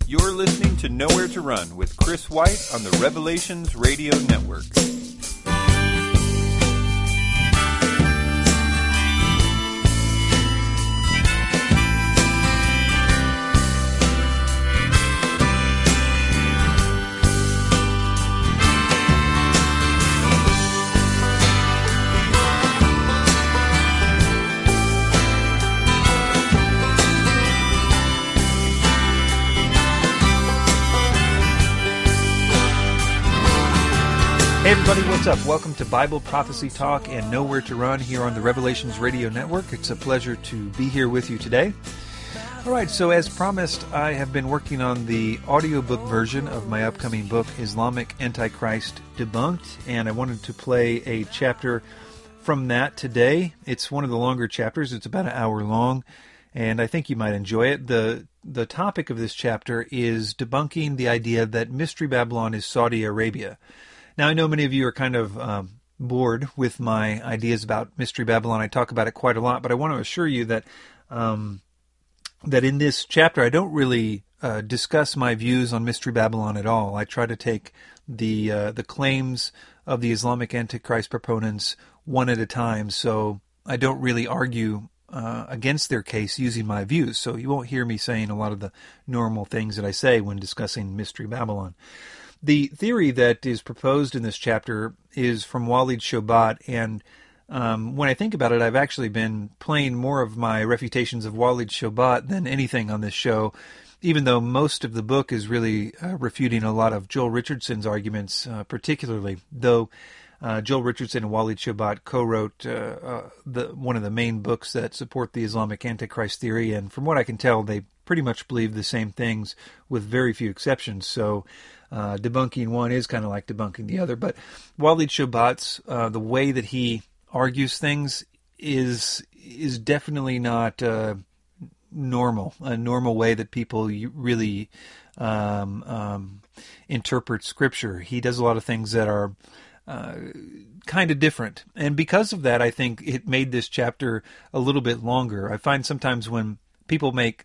You're listening to Nowhere to Run with Chris White on the Revelations Radio Network. Hey everybody, what's up? Welcome to Bible Prophecy Talk and Nowhere to Run here on the Revelations Radio Network. It's a pleasure to be here with you today. All right, so as promised, I have been working on the audiobook version of my upcoming book, Islamic Antichrist Debunked, and I wanted to play a chapter from that today. It's one of the longer chapters. It's about an hour long, and I think you might enjoy it. The topic of this chapter is debunking the idea that Mystery Babylon is Saudi Arabia. Now, I know many of you are kind of bored with my ideas about Mystery Babylon. I talk about it quite a lot, but I want to assure you that that in this chapter, I don't really discuss my views on Mystery Babylon at all. I try to take the claims of the Islamic Antichrist proponents one at a time, so I don't really argue against their case using my views. So you won't hear me saying a lot of the normal things that I say when discussing Mystery Babylon. The theory that is proposed in this chapter is from Walid Shoebat, and when I think about it, I've actually been playing more of my refutations of Walid Shoebat than anything on this show, even though most of the book is really refuting a lot of Joel Richardson's arguments, particularly, though Joel Richardson and Walid Shoebat co-wrote one of the main books that support the Islamic Antichrist theory, and from what I can tell, they pretty much believe the same things with very few exceptions, so debunking one is kind of like debunking the other. But Walid Shoebat's the way that he argues things is definitely not a normal way that people really interpret Scripture. He does a lot of things that are kind of different, and because of that, I think it made this chapter a little bit longer. I find sometimes when people make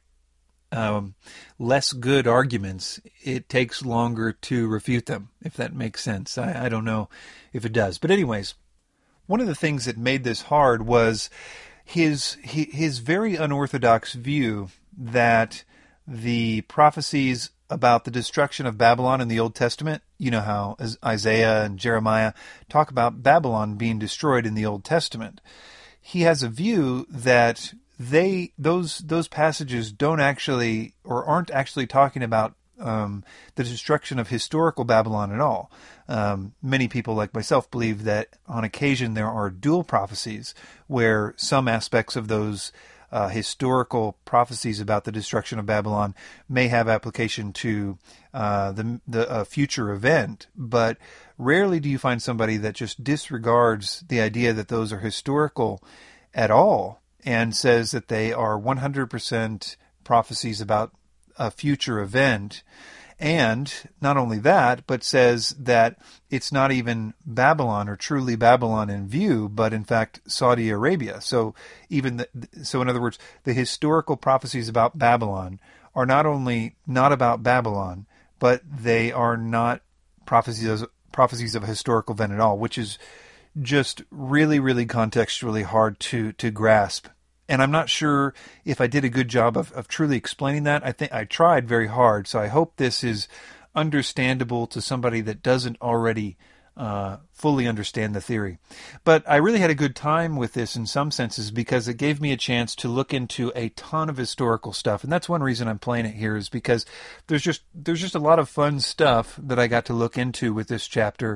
less good arguments, it takes longer to refute them, if that makes sense. I don't know if it does. But anyways, one of the things that made this hard was his very unorthodox view that the prophecies about the destruction of Babylon in the Old Testament, you know how Isaiah and Jeremiah talk about Babylon being destroyed in the Old Testament. He has a view that those passages don't actually or aren't actually talking about the destruction of historical Babylon at all. Many people like myself believe that on occasion there are dual prophecies where some aspects of those historical prophecies about the destruction of Babylon may have application to the future event, but rarely do you find somebody that just disregards the idea that those are historical at all and says that they are 100% prophecies about a future event, and not only that, but says that it's not even Babylon or truly Babylon in view, but in fact Saudi Arabia. So in other words, the historical prophecies about Babylon are not only not about Babylon, but they are not prophecies of a historical event at all, which is just really, really contextually hard to grasp. And I'm not sure if I did a good job of truly explaining that. I think I tried very hard, so I hope this is understandable to somebody that doesn't already fully understand the theory. But I really had a good time with this in some senses because it gave me a chance to look into a ton of historical stuff. And that's one reason I'm playing it here, is because there's just a lot of fun stuff that I got to look into with this chapter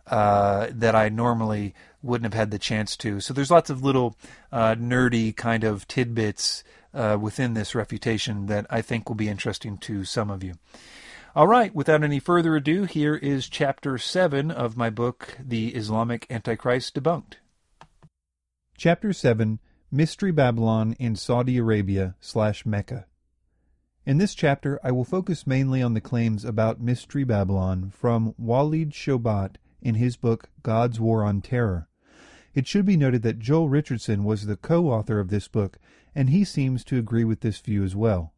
that I normally wouldn't have had the chance to. So there's lots of little nerdy kind of tidbits within this refutation that I think will be interesting to some of you. All right, without any further ado, here is Chapter 7 of my book, The Islamic Antichrist Debunked. Chapter 7, Mystery Babylon in Saudi Arabia / Mecca. In this chapter, I will focus mainly on the claims about Mystery Babylon from Walid Shoebat in his book God's War on Terror. It should be noted that Joel Richardson was the co-author of this book, and he seems to agree with this view as well.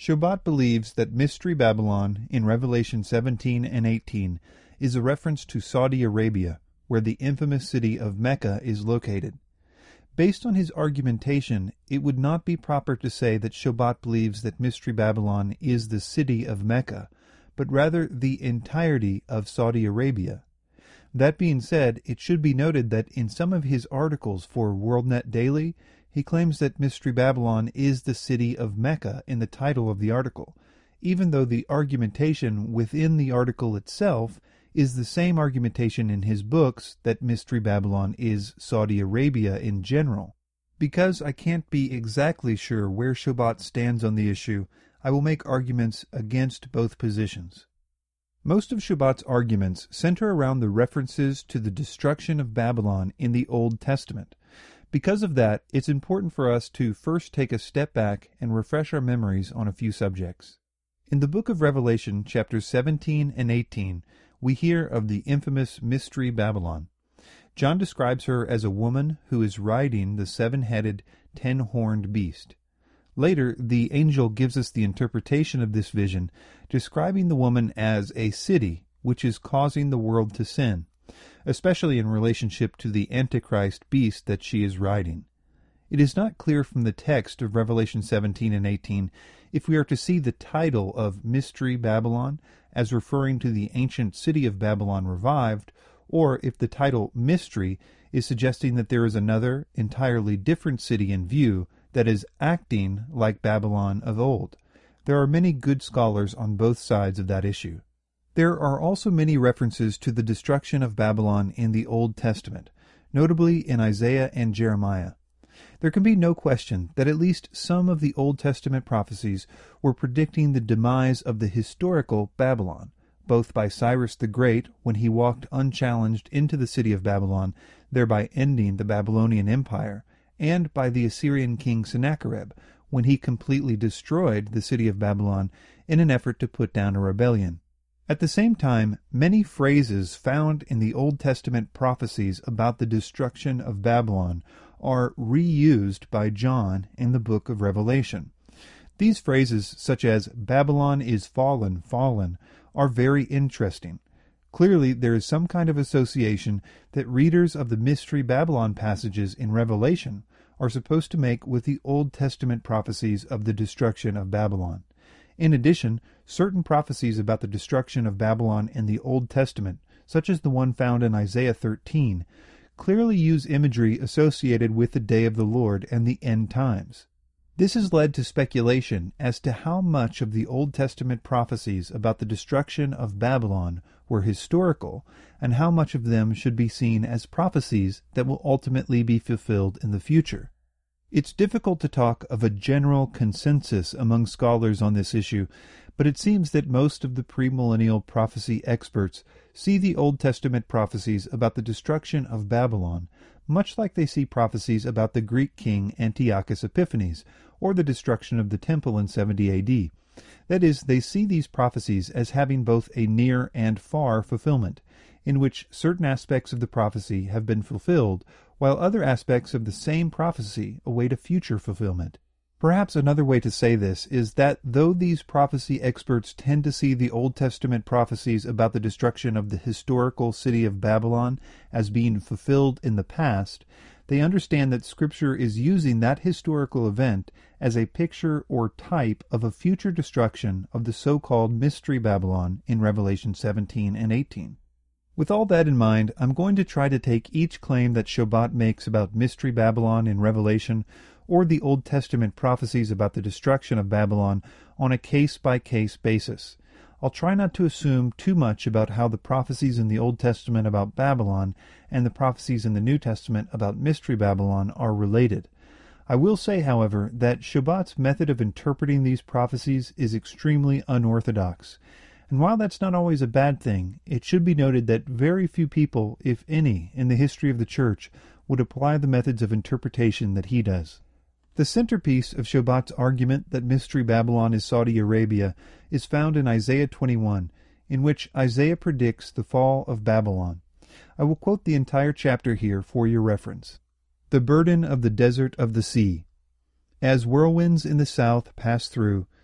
Shobat believes that Mystery Babylon in Revelation 17 and 18 is a reference to Saudi Arabia, where the infamous city of Mecca is located. Based on his argumentation, it would not be proper to say that Shobat believes that Mystery Babylon is the city of Mecca, but rather the entirety of Saudi Arabia. That being said, it should be noted that in some of his articles for WorldNet Daily, he claims that Mystery Babylon is the city of Mecca in the title of the article, even though the argumentation within the article itself is the same argumentation in his books that Mystery Babylon is Saudi Arabia in general. Because I can't be exactly sure where Shobat stands on the issue, I will make arguments against both positions. Most of Shobat's arguments center around the references to the destruction of Babylon in the Old Testament. Because of that, it's important for us to first take a step back and refresh our memories on a few subjects. In the book of Revelation, chapters 17 and 18, we hear of the infamous Mystery Babylon. John describes her as a woman who is riding the seven-headed, ten-horned beast. Later, the angel gives us the interpretation of this vision, describing the woman as a city which is causing the world to sin, especially in relationship to the Antichrist beast that she is riding. It is not clear from the text of Revelation 17 and 18 if we are to see the title of Mystery Babylon as referring to the ancient city of Babylon revived, or if the title Mystery is suggesting that there is another, entirely different city in view that is acting like Babylon of old. There are many good scholars on both sides of that issue. There are also many references to the destruction of Babylon in the Old Testament, notably in Isaiah and Jeremiah. There can be no question that at least some of the Old Testament prophecies were predicting the demise of the historical Babylon, both by Cyrus the Great when he walked unchallenged into the city of Babylon, thereby ending the Babylonian Empire, and by the Assyrian king Sennacherib when he completely destroyed the city of Babylon in an effort to put down a rebellion. At the same time, many phrases found in the Old Testament prophecies about the destruction of Babylon are reused by John in the book of Revelation. These phrases, such as "Babylon is fallen, fallen," are very interesting. Clearly, there is some kind of association that readers of the Mystery Babylon passages in Revelation are supposed to make with the Old Testament prophecies of the destruction of Babylon. In addition, certain prophecies about the destruction of Babylon in the Old Testament, such as the one found in Isaiah 13, clearly use imagery associated with the day of the Lord and the end times. This has led to speculation as to how much of the Old Testament prophecies about the destruction of Babylon were historical, and how much of them should be seen as prophecies that will ultimately be fulfilled in the future. It's difficult to talk of a general consensus among scholars on this issue, but it seems that most of the premillennial prophecy experts see the Old Testament prophecies about the destruction of Babylon much like they see prophecies about the Greek king Antiochus Epiphanes, or the destruction of the temple in 70 AD. That is, they see these prophecies as having both a near and far fulfillment, in which certain aspects of the prophecy have been fulfilled, while other aspects of the same prophecy await a future fulfillment. Perhaps another way to say this is that though these prophecy experts tend to see the Old Testament prophecies about the destruction of the historical city of Babylon as being fulfilled in the past, they understand that Scripture is using that historical event as a picture or type of a future destruction of the so-called Mystery Babylon in Revelation 17 and 18. With all that in mind, I'm going to try to take each claim that Shobat makes about Mystery Babylon in Revelation or the Old Testament prophecies about the destruction of Babylon on a case-by-case basis. I'll try not to assume too much about how the prophecies in the Old Testament about Babylon and the prophecies in the New Testament about Mystery Babylon are related. I will say, however, that Shobat's method of interpreting these prophecies is extremely unorthodox. And while that's not always a bad thing, it should be noted that very few people, if any, in the history of the Church would apply the methods of interpretation that he does. The centerpiece of Shobat's argument that Mystery Babylon is Saudi Arabia is found in Isaiah 21, in which Isaiah predicts the fall of Babylon. I will quote the entire chapter here for your reference. The burden of the desert of the sea. As whirlwinds in the south pass through,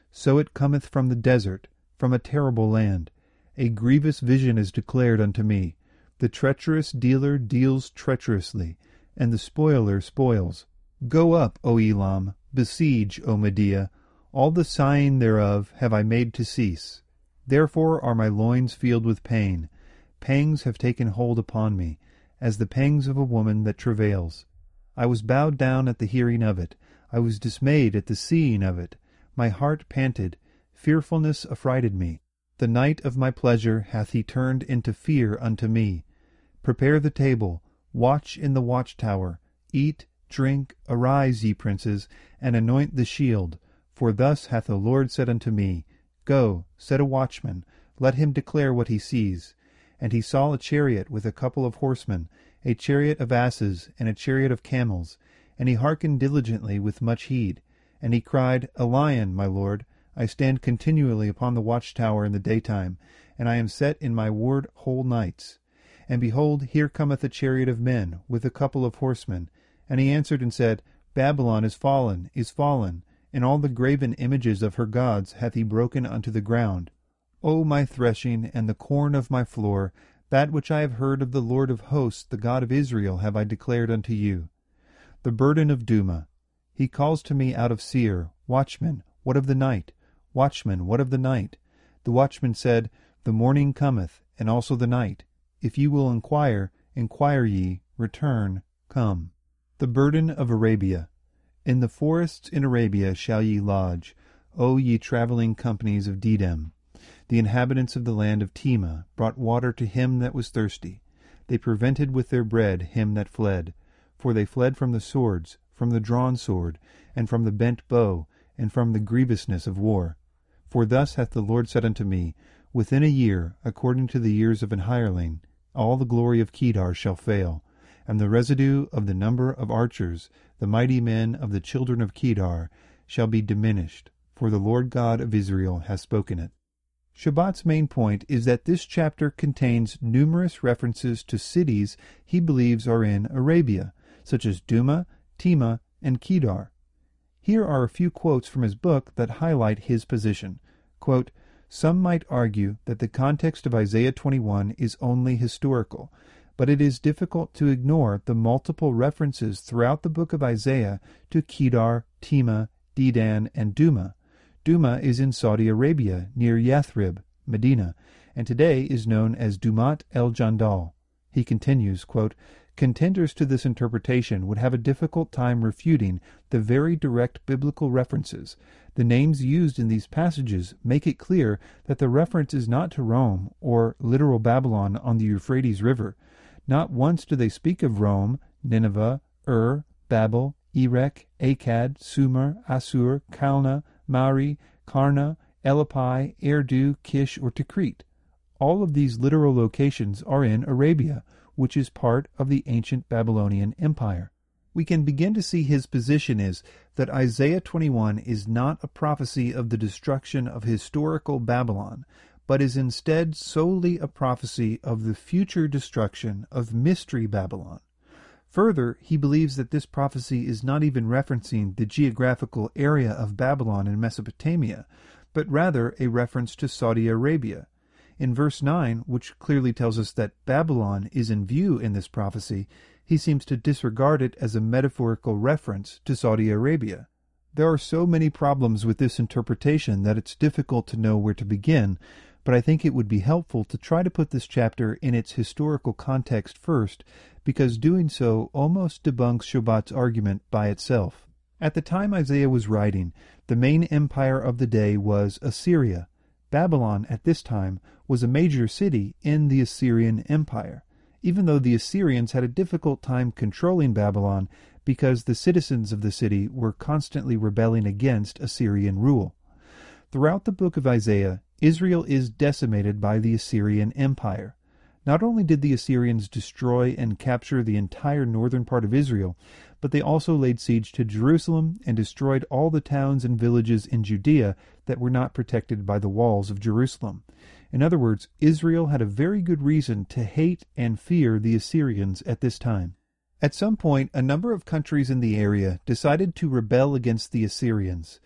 So it cometh from the desert, from a terrible land. A grievous vision is declared unto me. The treacherous dealer deals treacherously, and the spoiler spoils. Go up, O Elam, besiege, O Media. All the sighing thereof have I made to cease. Therefore are my loins filled with pain. Pangs have taken hold upon me, as the pangs of a woman that travails. I was bowed down at the hearing of it. I was dismayed at the seeing of it. My heart panted. Fearfulness affrighted me. The night of my pleasure hath he turned into fear unto me. Prepare the table. Watch in the watchtower. Eat, drink, arise, ye princes, and anoint the shield. For thus hath the Lord said unto me, Go, set a watchman, let him declare what he sees. And he saw a chariot with a couple of horsemen, a chariot of asses, and a chariot of camels. And he hearkened diligently with much heed. And he cried, A lion, my lord. I stand continually upon the watchtower in the daytime, and I am set in my ward whole nights. And behold, here cometh a chariot of men, with a couple of horsemen. And he answered and said, Babylon is fallen, and all the graven images of her gods hath he broken unto the ground. O my threshing, and the corn of my floor, that which I have heard of the Lord of hosts, the God of Israel, have I declared unto you. The burden of Duma. He calls to me out of Seir, Watchman, what of the night? Watchman, what of the night? The watchman said, The morning cometh, and also the night. If ye will inquire, inquire ye, return, come. The burden of Arabia. In the forests in Arabia shall ye lodge, O ye travelling companies of Dedem. The inhabitants of the land of Tema brought water to him that was thirsty. They prevented with their bread him that fled. For they fled from the swords, from the drawn sword, and from the bent bow, and from the grievousness of war. For thus hath the Lord said unto me, Within a year, according to the years of an hireling, all the glory of Kedar shall fail, and the residue of the number of archers, the mighty men of the children of Kedar, shall be diminished, for the Lord God of Israel hath spoken it. Shabbat's main point is that this chapter contains numerous references to cities he believes are in Arabia, such as Duma, Tema, and Kedar. Here are a few quotes from his book that highlight his position. Quote, Some might argue that the context of Isaiah 21 is only historical, but it is difficult to ignore the multiple references throughout the book of Isaiah to Kedar, Tema, Dedan, and Duma. Duma is in Saudi Arabia, near Yathrib, Medina, and today is known as Dumat el-Jandal. He continues, quote, Contenders to this interpretation would have a difficult time refuting the very direct biblical references. The names used in these passages make it clear that the reference is not to Rome or literal Babylon on the Euphrates River. Not once do they speak of Rome, Nineveh, Babel, Erech, Akkad, Sumer, Assur, Calneh, Mari, Karna, Elapi, Erdu, Kish, or Tikrit. All of these literal locations are in Arabia, which is part of the ancient Babylonian Empire. We can begin to see his position is that Isaiah 21 is not a prophecy of the destruction of historical Babylon, but is instead solely a prophecy of the future destruction of Mystery Babylon. Further, he believes that this prophecy is not even referencing the geographical area of Babylon in Mesopotamia, but rather a reference to Saudi Arabia. In verse 9, which clearly tells us that Babylon is in view in this prophecy, he seems to disregard it as a metaphorical reference to Saudi Arabia. There are so many problems with this interpretation that it's difficult to know where to begin, but I think it would be helpful to try to put this chapter in its historical context first, because doing so almost debunks Shabbat's argument by itself. At the time Isaiah was writing, the main empire of the day was Assyria. Babylon, at this time, was a major city in the Assyrian Empire, even though the Assyrians had a difficult time controlling Babylon because the citizens of the city were constantly rebelling against Assyrian rule. Throughout the book of Isaiah, Israel is decimated by the Assyrian Empire. Not only did the Assyrians destroy and capture the entire northern part of Israel, but they also laid siege to Jerusalem and destroyed all the towns and villages in Judea that were not protected by the walls of Jerusalem. In other words, Israel had a very good reason to hate and fear the Assyrians at this time. At some point, a number of countries in the area decided to rebel against the Assyrians.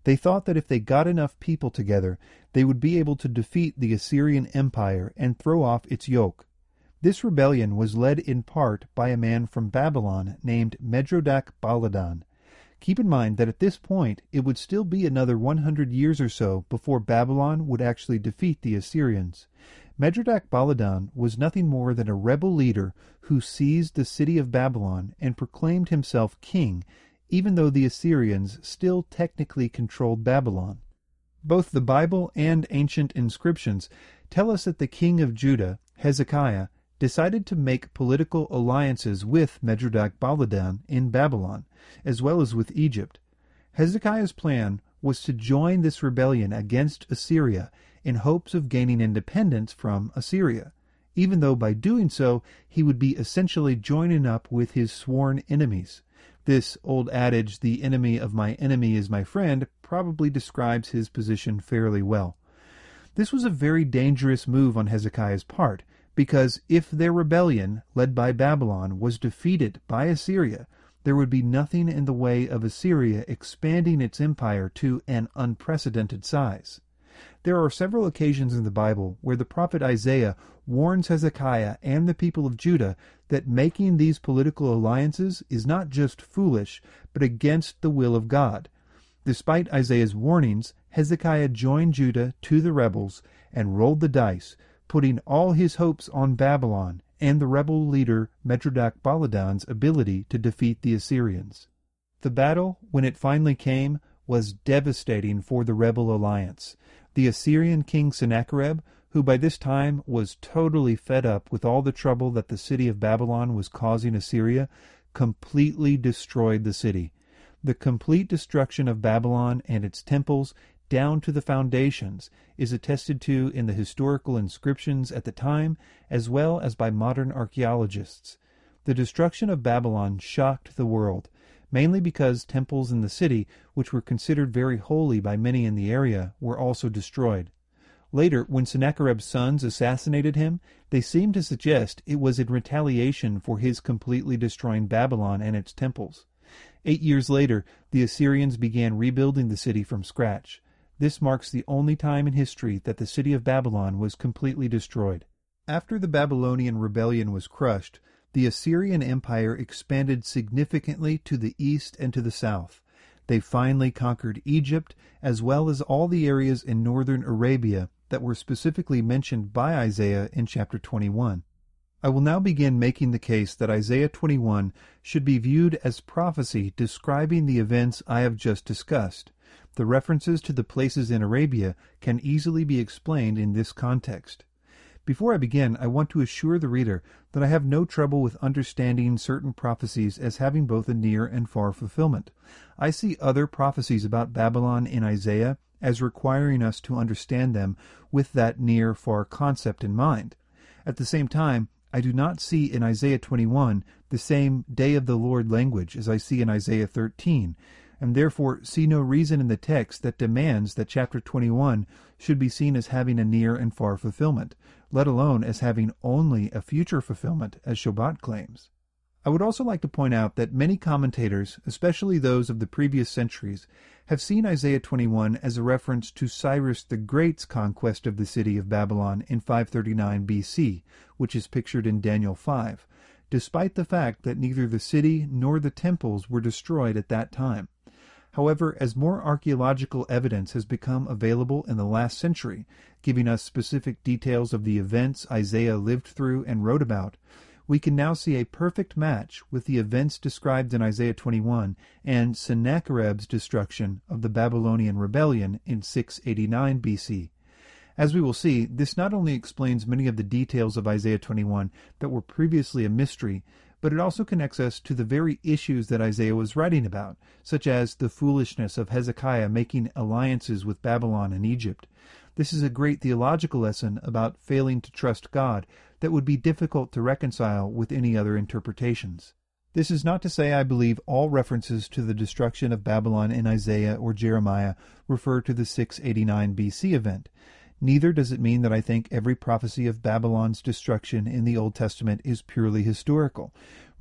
They thought that if they got enough people together, they would be able to defeat the Assyrian Empire and throw off its yoke. This rebellion was led in part by a man from Babylon named Merodach-Baladan. Keep in mind that at this point it would still be another 100 years or so before Babylon would actually defeat the Assyrians. Merodach-Baladan was nothing more than a rebel leader who seized the city of Babylon and proclaimed himself king, even though the Assyrians still technically controlled Babylon. Both the Bible and ancient inscriptions tell us that the king of Judah, Hezekiah, decided to make political alliances with Merodach-Baladan in Babylon, as well as with Egypt. Hezekiah's plan was to join this rebellion against Assyria in hopes of gaining independence from Assyria, even though by doing so he would be essentially joining up with his sworn enemies. This old adage, "the enemy of my enemy is my friend," probably describes his position fairly well. This was a very dangerous move on Hezekiah's part, because if their rebellion, led by Babylon, was defeated by Assyria, there would be nothing in the way of Assyria expanding its empire to an unprecedented size. There are several occasions in the Bible where the prophet Isaiah warns Hezekiah and the people of Judah that making these political alliances is not just foolish, but against the will of God. Despite Isaiah's warnings, Hezekiah joined Judah to the rebels and rolled the dice, putting all his hopes on Babylon and the rebel leader Merodach-Baladan's ability to defeat the Assyrians. The battle, when it finally came, was devastating for the rebel alliance. The Assyrian king Sennacherib, who by this time was totally fed up with all the trouble that the city of Babylon was causing Assyria, completely destroyed the city. The complete destruction of Babylon and its temples, down to the foundations, is attested to in the historical inscriptions at the time, as well as by modern archaeologists. The destruction of Babylon shocked the world, mainly because temples in the city, which were considered very holy by many in the area, were also destroyed. Later, when Sennacherib's sons assassinated him, they seemed to suggest it was in retaliation for his completely destroying Babylon and its temples. 8 years later, the Assyrians began rebuilding the city from scratch. This marks the only time in history that the city of Babylon was completely destroyed. After the Babylonian rebellion was crushed, the Assyrian Empire expanded significantly to the east and to the south. They finally conquered Egypt, as well as all the areas in northern Arabia that were specifically mentioned by Isaiah in chapter 21. I will now begin making the case that Isaiah 21 should be viewed as prophecy describing the events I have just discussed. The references to the places in Arabia can easily be explained in this context. Before I begin, I want to assure the reader that I have no trouble with understanding certain prophecies as having both a near and far fulfillment. I see other prophecies about Babylon in Isaiah as requiring us to understand them with that near-far concept in mind. At the same time, I do not see in Isaiah 21 the same day of the Lord language as I see in Isaiah 13, and therefore see no reason in the text that demands that chapter 21 should be seen as having a near and far fulfillment, let alone as having only a future fulfillment, as Shobat claims. I would also like to point out that many commentators, especially those of the previous centuries, have seen Isaiah 21 as a reference to Cyrus the Great's conquest of the city of Babylon in 539 BC, which is pictured in Daniel 5, despite the fact that neither the city nor the temples were destroyed at that time. However, as more archaeological evidence has become available in the last century, giving us specific details of the events Isaiah lived through and wrote about, we can now see a perfect match with the events described in Isaiah 21 and Sennacherib's destruction of the Babylonian rebellion in 689 BC. As we will see, this not only explains many of the details of Isaiah 21 that were previously a mystery, but it also connects us to the very issues that Isaiah was writing about, such as the foolishness of Hezekiah making alliances with Babylon and Egypt. This is a great theological lesson about failing to trust God that would be difficult to reconcile with any other interpretations. This is not to say I believe all references to the destruction of Babylon in Isaiah or Jeremiah refer to the 689 BC event. Neither does it mean that I think every prophecy of Babylon's destruction in the Old Testament is purely historical.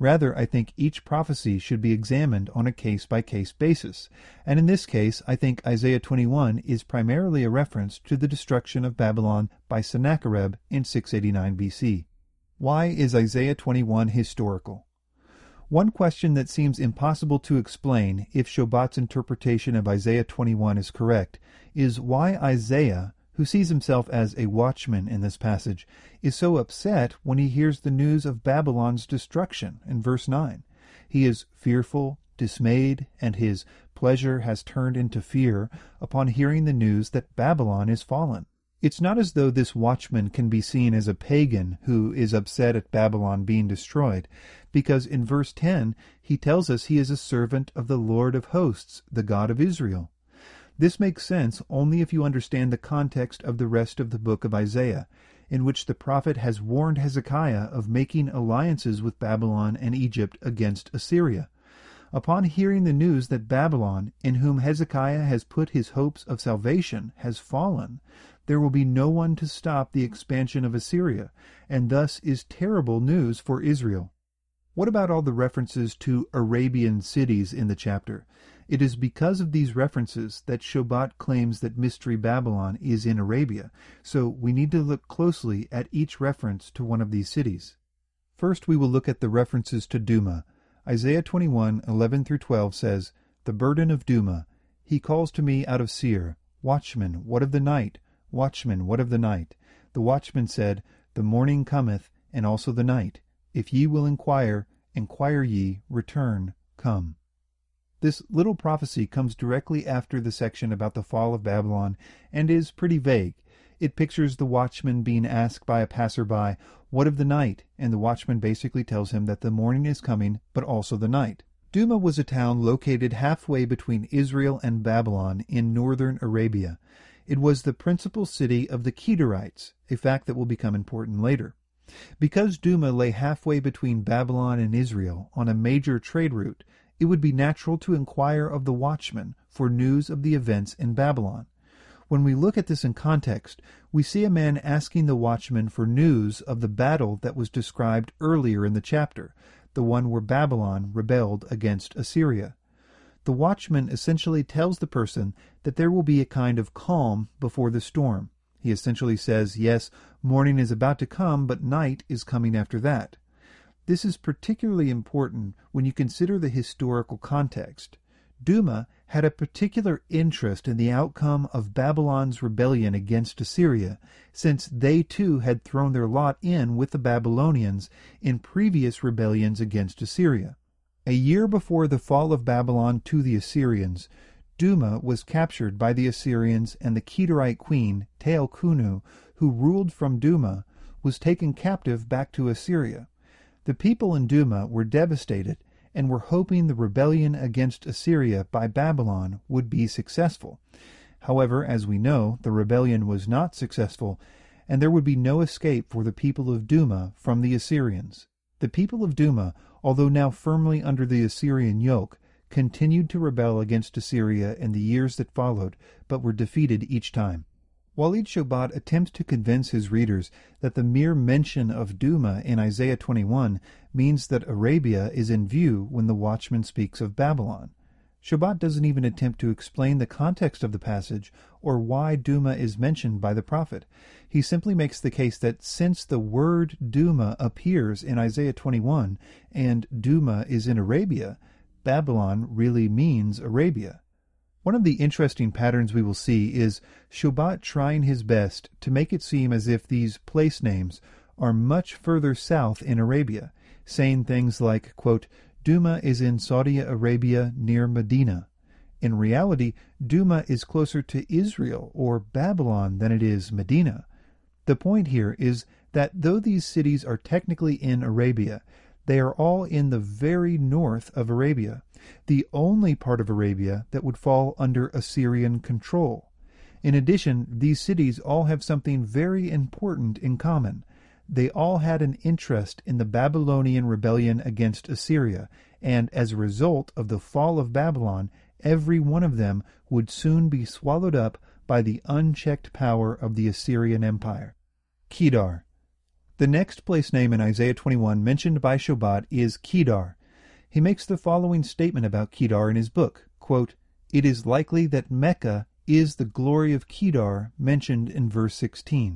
Rather, I think each prophecy should be examined on a case-by-case basis, and in this case, I think Isaiah 21 is primarily a reference to the destruction of Babylon by Sennacherib in 689 BC. Why is Isaiah 21 historical? One question that seems impossible to explain if Chobat's interpretation of Isaiah 21 is correct is why Isaiah, who sees himself as a watchman in this passage, is so upset when he hears the news of Babylon's destruction in verse 9. He is fearful, dismayed, and his pleasure has turned into fear upon hearing the news that Babylon is fallen. It's not as though this watchman can be seen as a pagan who is upset at Babylon being destroyed, because in verse 10 he tells us he is a servant of the Lord of hosts, the God of Israel. This makes sense only if you understand the context of the rest of the book of Isaiah, in which the prophet has warned Hezekiah of making alliances with Babylon and Egypt against Assyria. Upon hearing the news that Babylon, in whom Hezekiah has put his hopes of salvation, has fallen, there will be no one to stop the expansion of Assyria, and thus is terrible news for Israel. What about all the references to Arabian cities in the chapter? It is because of these references that Chobat claims that Mystery Babylon is in Arabia, so we need to look closely at each reference to one of these cities. First, we will look at the references to Duma. Isaiah 21:11-12 says, "The burden of Duma. He calls to me out of Seir, Watchman, what of the night? Watchman, what of the night? The watchman said, The morning cometh, and also the night. If ye will inquire, inquire ye, return, come." This little prophecy comes directly after the section about the fall of Babylon and is pretty vague. It pictures the watchman being asked by a passerby, "What of the night?" and the watchman basically tells him that the morning is coming, but also the night. Duma was a town located halfway between Israel and Babylon in northern Arabia. It was the principal city of the Kedarites, a fact that will become important later. Because Duma lay halfway between Babylon and Israel on a major trade route, it would be natural to inquire of the watchman for news of the events in Babylon. When we look at this in context, we see a man asking the watchman for news of the battle that was described earlier in the chapter, the one where Babylon rebelled against Assyria. The watchman essentially tells the person that there will be a kind of calm before the storm. He essentially says, yes, morning is about to come, but night is coming after that. This is particularly important when you consider the historical context. Duma had a particular interest in the outcome of Babylon's rebellion against Assyria, since they too had thrown their lot in with the Babylonians in previous rebellions against Assyria. A year before the fall of Babylon to the Assyrians, Duma was captured by the Assyrians, and the Kedarite queen, Tealkunu, who ruled from Duma, was taken captive back to Assyria. The people in Duma were devastated and were hoping the rebellion against Assyria by Babylon would be successful. However, as we know, the rebellion was not successful, and there would be no escape for the people of Duma from the Assyrians. The people of Duma, although now firmly under the Assyrian yoke, continued to rebel against Assyria in the years that followed, but were defeated each time. Walid Chobat attempts to convince his readers that the mere mention of Duma in Isaiah 21 means that Arabia is in view when the watchman speaks of Babylon. Chobat doesn't even attempt to explain the context of the passage or why Duma is mentioned by the prophet. He simply makes the case that since the word Duma appears in Isaiah 21 and Duma is in Arabia, Babylon really means Arabia. One of the interesting patterns we will see is Chobat trying his best to make it seem as if these place names are much further south in Arabia, saying things like, quote, Duma is in Saudi Arabia near Medina. In reality, Duma is closer to Israel or Babylon than it is Medina. The point here is that though these cities are technically in Arabia, they are all in the very north of Arabia, the only part of Arabia that would fall under Assyrian control. In addition, these cities all have something very important in common. They all had an interest in the Babylonian rebellion against Assyria, and as a result of the fall of Babylon, every one of them would soon be swallowed up by the unchecked power of the Assyrian Empire. Kedar. The next place name in Isaiah 21 mentioned by Shobat is Kedar. He makes the following statement about Kedar in his book, quote, "It is likely that Mecca is the glory of Kedar mentioned in verse 16.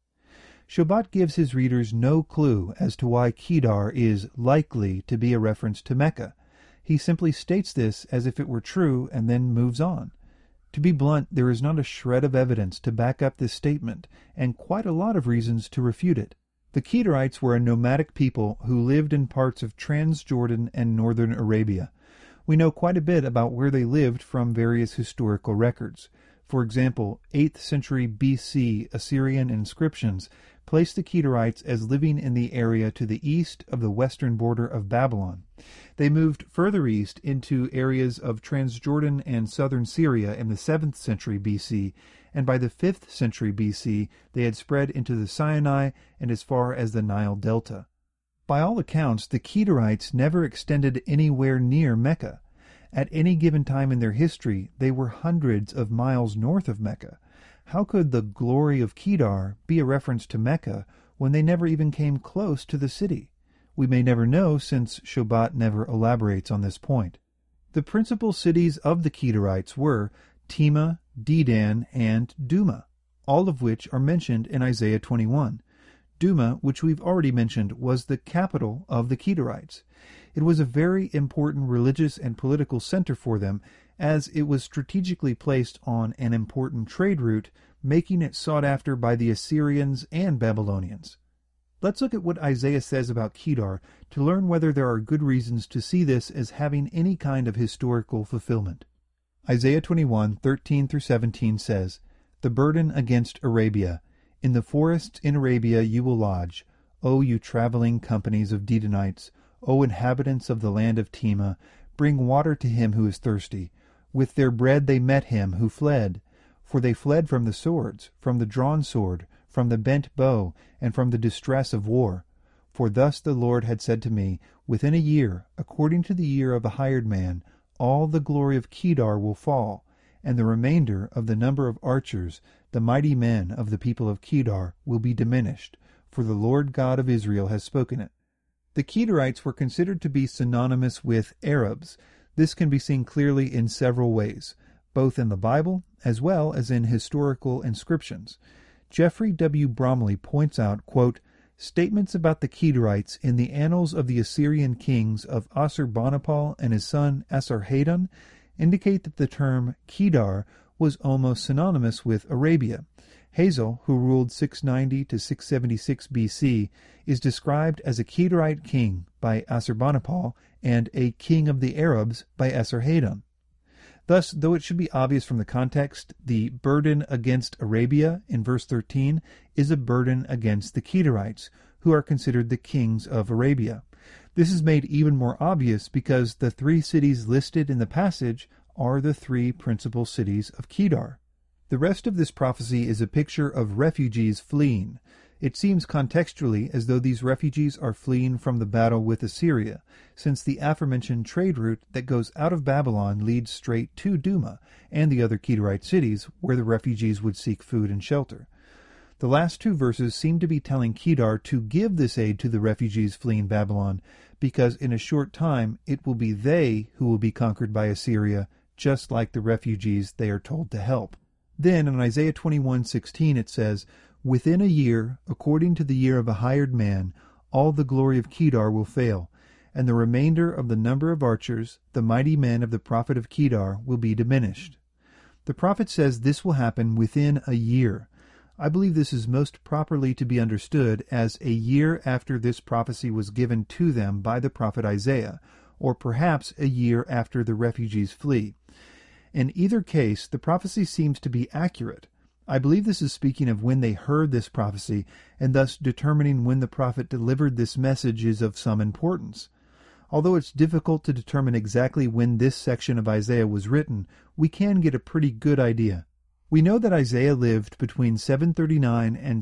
Shobat gives his readers no clue as to why Kedar is likely to be a reference to Mecca. He simply states this as if it were true and then moves on. To be blunt, there is not a shred of evidence to back up this statement, and quite a lot of reasons to refute it. The Kedarites were a nomadic people who lived in parts of Transjordan and northern Arabia. We know quite a bit about where they lived from various historical records. For example, 8th century BC Assyrian inscriptions place the Kedarites as living in the area to the east of the western border of Babylon. They moved further east into areas of Transjordan and southern Syria in the 7th century BC, and by the 5th century BC they had spread into the Sinai and as far as the Nile Delta. By all accounts, the Kedarites never extended anywhere near Mecca. At any given time in their history, they were hundreds of miles north of Mecca. How could the glory of Kedar be a reference to Mecca when they never even came close to the city? We may never know, since Shobat never elaborates on this point. The principal cities of the Kedarites were Tema, Dedan, and Duma, all of which are mentioned in Isaiah 21. Duma, which we've already mentioned, was the capital of the Kedarites. It was a very important religious and political center for them, as it was strategically placed on an important trade route, making it sought after by the Assyrians and Babylonians. Let's look at what Isaiah says about Kedar to learn whether there are good reasons to see this as having any kind of historical fulfillment. Isaiah 21:13-17 says, "The burden against Arabia. In the forests in Arabia you will lodge, O you traveling companies of Dedanites, O inhabitants of the land of Tema, bring water to him who is thirsty. With their bread they met him who fled. For they fled from the swords, from the drawn sword, from the bent bow, and from the distress of war. For thus the Lord had said to me, within a year, according to the year of a hired man, all the glory of Kedar will fall, and the remainder of the number of archers, the mighty men of the people of Kedar, will be diminished, for the Lord God of Israel has spoken it." The Kedarites were considered to be synonymous with Arabs. This can be seen clearly in several ways, both in the Bible as well as in historical inscriptions. Jeffrey W. Bromley points out, quote, "Statements about the Kedarites in the annals of the Assyrian kings of Assurbanipal and his son Esarhaddon indicate that the term Kedar was almost synonymous with Arabia. Hazael, who ruled 690 to 676 BC, is described as a Kedarite king by Assurbanipal and a king of the Arabs by Esarhaddon. Thus, though it should be obvious from the context, the burden against Arabia in verse 13 is a burden against the Kedarites, who are considered the kings of Arabia. This is made even more obvious because the three cities listed in the passage are the three principal cities of Kedar. The rest of this prophecy is a picture of refugees fleeing. It seems contextually as though these refugees are fleeing from the battle with Assyria, since the aforementioned trade route that goes out of Babylon leads straight to Duma and the other Kedarite cities where the refugees would seek food and shelter. The last two verses seem to be telling Kedar to give this aid to the refugees fleeing Babylon, because in a short time it will be they who will be conquered by Assyria, just like the refugees they are told to help. Then in Isaiah 21:16 it says, "Within a year, according to the year of a hired man, all the glory of Kedar will fail, and the remainder of the number of archers, the mighty men of the prophet of Kedar, will be diminished." The prophet says this will happen within a year. I believe this is most properly to be understood as a year after this prophecy was given to them by the prophet Isaiah, or perhaps a year after the refugees flee. In either case, the prophecy seems to be accurate. I believe this is speaking of when they heard this prophecy, and thus determining when the prophet delivered this message is of some importance. Although it's difficult to determine exactly when this section of Isaiah was written, we can get a pretty good idea. We know that Isaiah lived between 739 and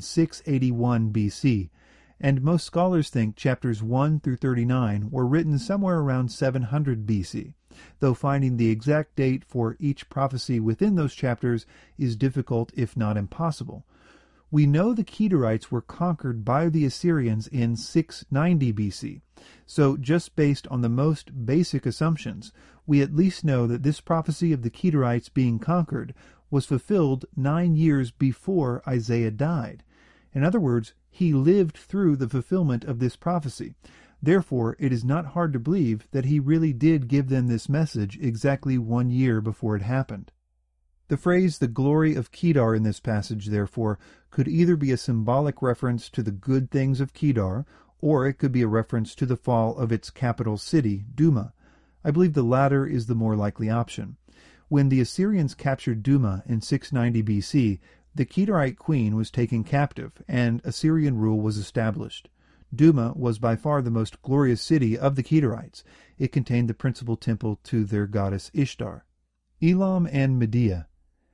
681 BC, and most scholars think chapters 1 through 39 were written somewhere around 700 BC, though finding the exact date for each prophecy within those chapters is difficult if not impossible. We know the Kedarites were conquered by the Assyrians in 690 BC, so just based on the most basic assumptions, we at least know that this prophecy of the Kedarites being conquered was fulfilled 9 years before Isaiah died. In other words, he lived through the fulfillment of this prophecy. Therefore, it is not hard to believe that he really did give them this message exactly 1 year before it happened. The phrase, the glory of Kedar, in this passage, therefore, could either be a symbolic reference to the good things of Kedar, or it could be a reference to the fall of its capital city, Duma. I believe the latter is the more likely option. When the Assyrians captured Duma in 690 BC, the Kedarite queen was taken captive, and Assyrian rule was established. Duma was by far the most glorious city of the Kedarites. It contained the principal temple to their goddess Ishtar. Elam and Medea.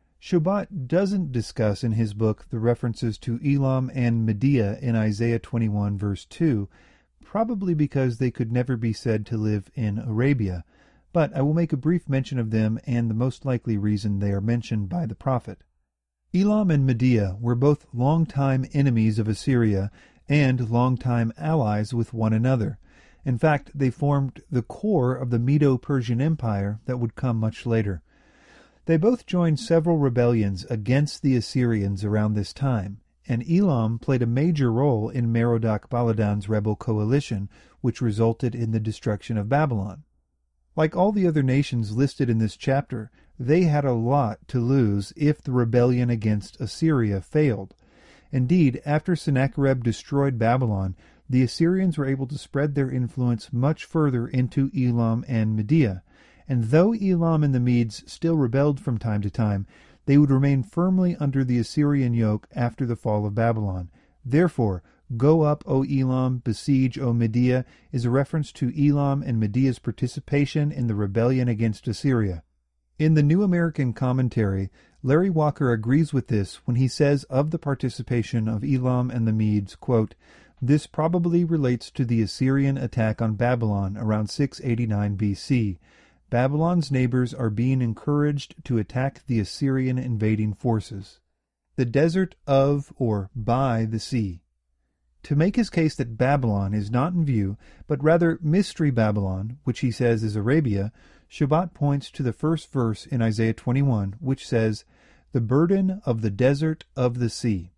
Shobat doesn't discuss in his book the references to Elam and Medea in Isaiah 21 verse 2, probably because they could never be said to live in Arabia, but I will make a brief mention of them and the most likely reason they are mentioned by the prophet. Elam and Medea were both longtime enemies of Assyria and longtime allies with one another. In fact, they formed the core of the Medo-Persian Empire that would come much later. They both joined several rebellions against the Assyrians around this time, and Elam played a major role in Merodach-Baladan's rebel coalition, which resulted in the destruction of Babylon. Like all the other nations listed in this chapter, they had a lot to lose if the rebellion against Assyria failed. Indeed, after Sennacherib destroyed Babylon, the Assyrians were able to spread their influence much further into Elam and Medea, and though Elam and the Medes still rebelled from time to time, they would remain firmly under the Assyrian yoke after the fall of Babylon. Therefore, "Go up, O Elam, besiege, O Medea," is a reference to Elam and Medea's participation in the rebellion against Assyria. In the New American Commentary, Larry Walker agrees with this when he says of the participation of Elam and the Medes, quote, "This probably relates to the Assyrian attack on Babylon around 689 BC. Babylon's neighbors are being encouraged to attack the Assyrian invading forces." The desert of or by the sea. To make his case that Babylon is not in view, but rather Mystery Babylon, which he says is Arabia, Shobat points to the first verse in Isaiah 21, which says, "The burden of the desert of the sea."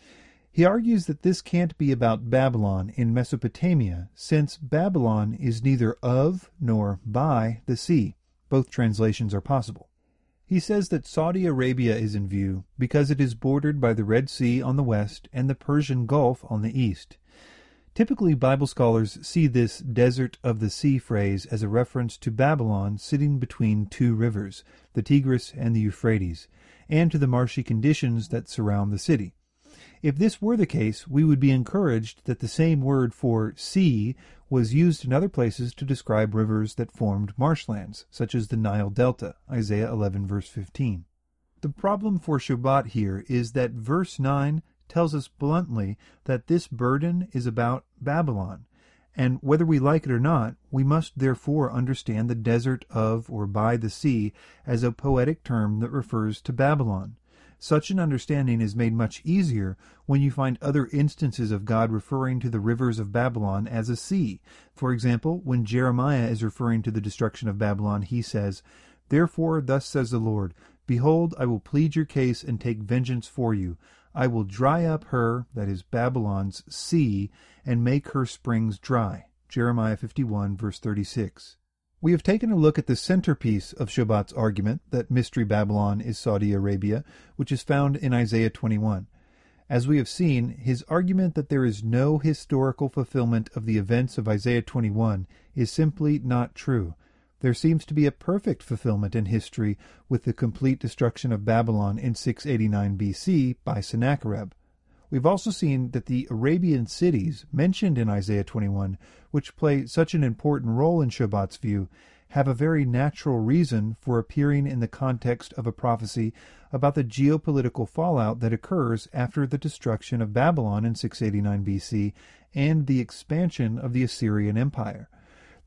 He argues that this can't be about Babylon in Mesopotamia, since Babylon is neither of nor by the sea. Both translations are possible. He says that Saudi Arabia is in view because it is bordered by the Red Sea on the west and the Persian Gulf on the east. Typically, Bible scholars see this desert of the sea phrase as a reference to Babylon sitting between two rivers, the Tigris and the Euphrates, and to the marshy conditions that surround the city. If this were the case, we would be encouraged that the same word for sea was used in other places to describe rivers that formed marshlands, such as the Nile Delta, Isaiah 11 verse 15. The problem for Shobat here is that verse 9 tells us bluntly that this burden is about Babylon, and whether we like it or not, we must therefore understand the desert of or by the sea as a poetic term that refers to Babylon. Such an understanding is made much easier when you find other instances of God referring to the rivers of Babylon as a sea. For example, when Jeremiah is referring to the destruction of Babylon, he says, "Therefore thus says the Lord, Behold, I will plead your case and take vengeance for you. I will dry up her," that is Babylon's, "sea, and make her springs dry." Jeremiah 51, verse 36. We have taken a look at the centerpiece of Shobat's argument that Mystery Babylon is Saudi Arabia, which is found in Isaiah 21. As we have seen, his argument that there is no historical fulfillment of the events of Isaiah 21 is simply not true. There seems to be a perfect fulfillment in history with the complete destruction of Babylon in 689 BC by Sennacherib. We've also seen that the Arabian cities mentioned in Isaiah 21, which play such an important role in Shobat's view, have a very natural reason for appearing in the context of a prophecy about the geopolitical fallout that occurs after the destruction of Babylon in 689 BC and the expansion of the Assyrian Empire.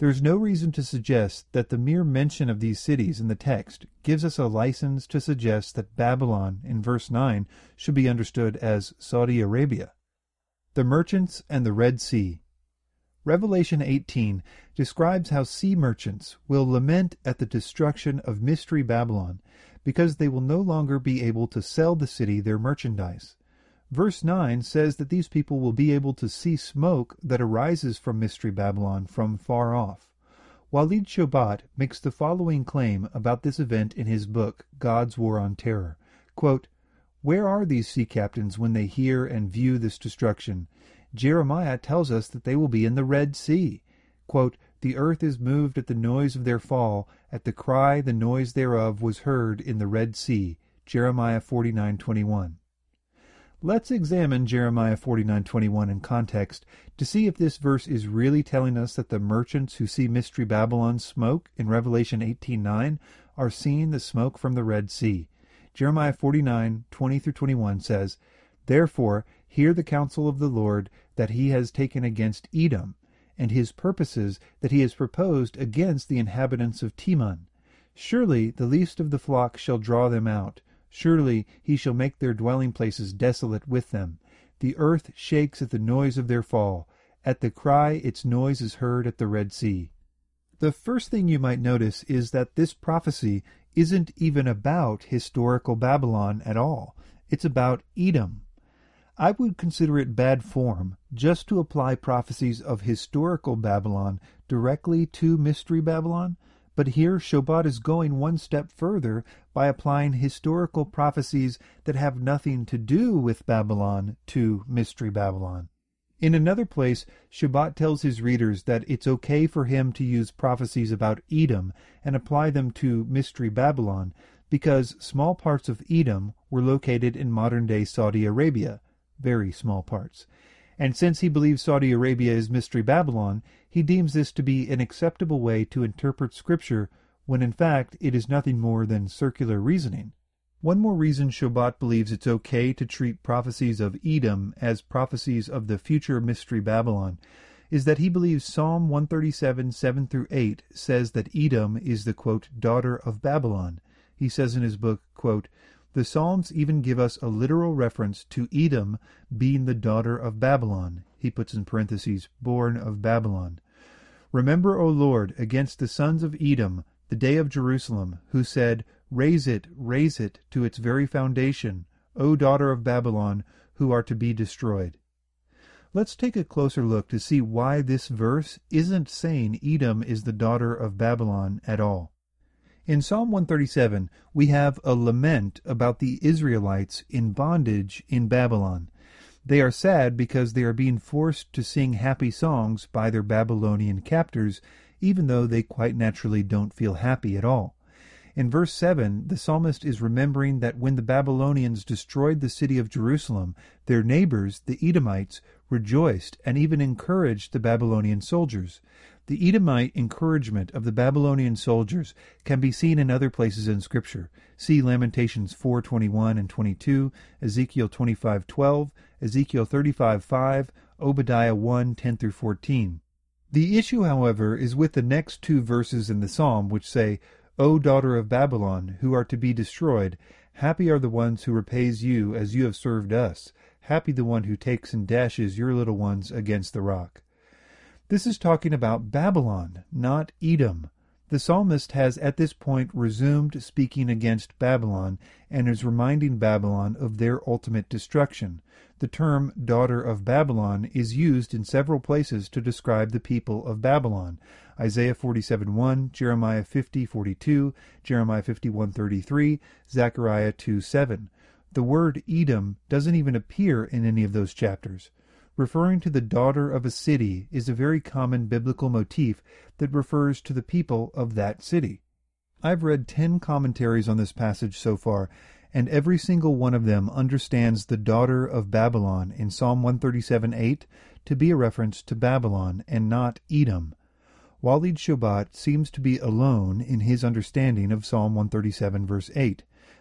There is no reason to suggest that the mere mention of these cities in the text gives us a license to suggest that Babylon in verse 9 should be understood as Saudi Arabia. The merchants and the Red Sea. Revelation 18 describes how sea merchants will lament at the destruction of Mystery Babylon, because they will no longer be able to sell the city their merchandise. Verse 9 says that these people will be able to see smoke that arises from Mystery Babylon from far off. Walid Shoebat makes the following claim about this event in his book, God's War on Terror. Quote, "Where are these sea captains when they hear and view this destruction? Jeremiah tells us that they will be in the Red Sea. Quote, the earth is moved at the noise of their fall, at the cry the noise thereof was heard in the Red Sea. Jeremiah 49:21. Let's examine Jeremiah 49:21 in context to see if this verse is really telling us that the merchants who see Mystery Babylon's smoke in Revelation 18:9 are seeing the smoke from the Red Sea. Jeremiah 49:20-21 says, "Therefore hear the counsel of the Lord that he has taken against Edom, and his purposes that he has proposed against the inhabitants of Teman. Surely the least of the flock shall draw them out. Surely he shall make their dwelling places desolate with them. The earth shakes at the noise of their fall. At the cry its noise is heard at the Red Sea." The first thing you might notice is that this prophecy isn't even about historical Babylon at all. It's about Edom. I would consider it bad form just to apply prophecies of historical Babylon directly to Mystery Babylon, but here Shoebat is going one step further by applying historical prophecies that have nothing to do with Babylon to Mystery Babylon. In another place, Shoebat tells his readers that it's okay for him to use prophecies about Edom and apply them to Mystery Babylon because small parts of Edom were located in modern-day Saudi Arabia, very small parts. And since he believes Saudi Arabia is Mystery Babylon, he deems this to be an acceptable way to interpret Scripture, when in fact it is nothing more than circular reasoning. One more reason Shoebat believes it's okay to treat prophecies of Edom as prophecies of the future Mystery Babylon is that he believes Psalm 137, 7-8 says that Edom is the, quote, daughter of Babylon. He says in his book, quote, "The Psalms even give us a literal reference to Edom being the daughter of Babylon." He puts in parentheses, born of Babylon. "Remember, O Lord, against the sons of Edom, the day of Jerusalem, who said, raise it to its very foundation, O daughter of Babylon, who are to be destroyed." Let's take a closer look to see why this verse isn't saying Edom is the daughter of Babylon at all. In Psalm 137, we have a lament about the Israelites in bondage in Babylon. They are sad because they are being forced to sing happy songs by their Babylonian captors, even though they quite naturally don't feel happy at all. In verse 7, the psalmist is remembering that when the Babylonians destroyed the city of Jerusalem, their neighbors, the Edomites, rejoiced and even encouraged the Babylonian soldiers. The Edomite encouragement of the Babylonian soldiers can be seen in other places in Scripture. See Lamentations 4:21 and 22, Ezekiel 25:12, Ezekiel 35:5, Obadiah 1:10-14. The issue, however, is with the next two verses in the psalm, which say, "O daughter of Babylon, who are to be destroyed, happy are the ones who repays you as you have served us. Happy the one who takes and dashes your little ones against the rock." This is talking about Babylon, not Edom. The psalmist has at this point resumed speaking against Babylon and is reminding Babylon of their ultimate destruction. The term daughter of Babylon is used in several places to describe the people of Babylon. Isaiah 47:1, Jeremiah 50:42, Jeremiah 51:33, Zechariah 2:7. The word Edom doesn't even appear in any of those chapters. Referring to the daughter of a city is a very common biblical motif that refers to the people of that city. I've read 10 commentaries on this passage so far, and every single one of them understands the daughter of Babylon in Psalm 137:8 to be a reference to Babylon and not Edom. Walid Shoebat seems to be alone in his understanding of Psalm 137 verse 8.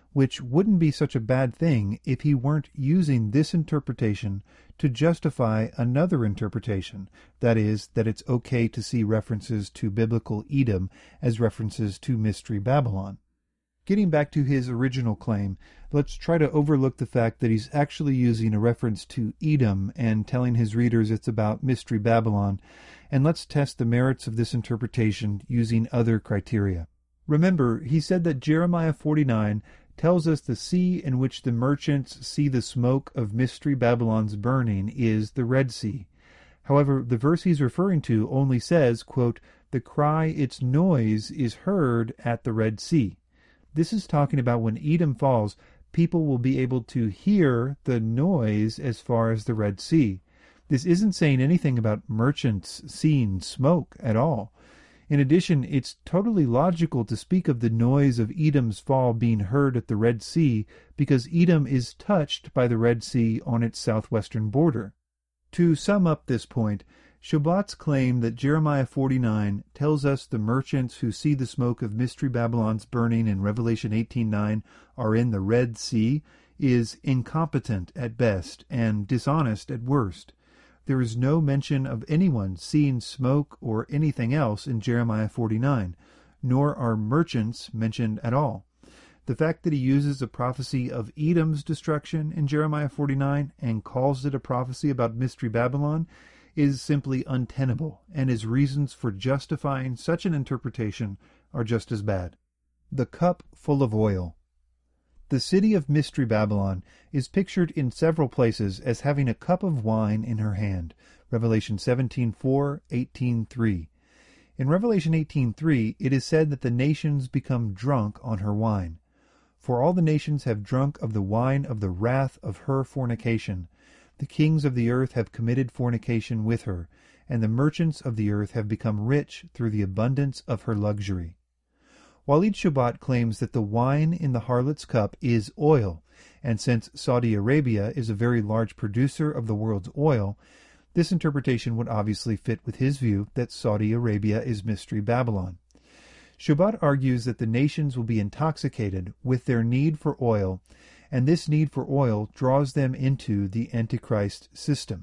which wouldn't be such a bad thing if he weren't using this interpretation to justify another interpretation, that is, that it's okay to see references to biblical Edom as references to Mystery Babylon. Getting back to his original claim, let's try to overlook the fact that he's actually using a reference to Edom and telling his readers it's about Mystery Babylon, and let's test the merits of this interpretation using other criteria. Remember, he said that Jeremiah 49 tells us the sea in which the merchants see the smoke of Mystery Babylon's burning is the Red Sea. However, the verse he's referring to only says, quote, "The cry, its noise, is heard at the Red Sea." This is talking about when Edom falls, people will be able to hear the noise as far as the Red Sea. This isn't saying anything about merchants seeing smoke at all. In addition, it's totally logical to speak of the noise of Edom's fall being heard at the Red Sea because Edom is touched by the Red Sea on its southwestern border. To sum up this point, Shobat's claim that Jeremiah 49 tells us the merchants who see the smoke of Mystery Babylon's burning in Revelation 18:9 are in the Red Sea is incompetent at best and dishonest at worst. There is no mention of anyone seeing smoke or anything else in Jeremiah 49, nor are merchants mentioned at all. The fact that he uses a prophecy of Edom's destruction in Jeremiah 49 and calls it a prophecy about Mystery Babylon is simply untenable, and his reasons for justifying such an interpretation are just as bad. The cup full of oil. The city of Mystery Babylon is pictured in several places as having a cup of wine in her hand, Revelation 17:4, 18:3. In Revelation 18:3, it is said that the nations become drunk on her wine. For all the nations have drunk of the wine of the wrath of her fornication. The kings of the earth have committed fornication with her, and the merchants of the earth have become rich through the abundance of her luxury. Walid Shobat claims that the wine in the harlot's cup is oil, and since Saudi Arabia is a very large producer of the world's oil, this interpretation would obviously fit with his view that Saudi Arabia is Mystery Babylon. Shobat argues that the nations will be intoxicated with their need for oil, and this need for oil draws them into the Antichrist system.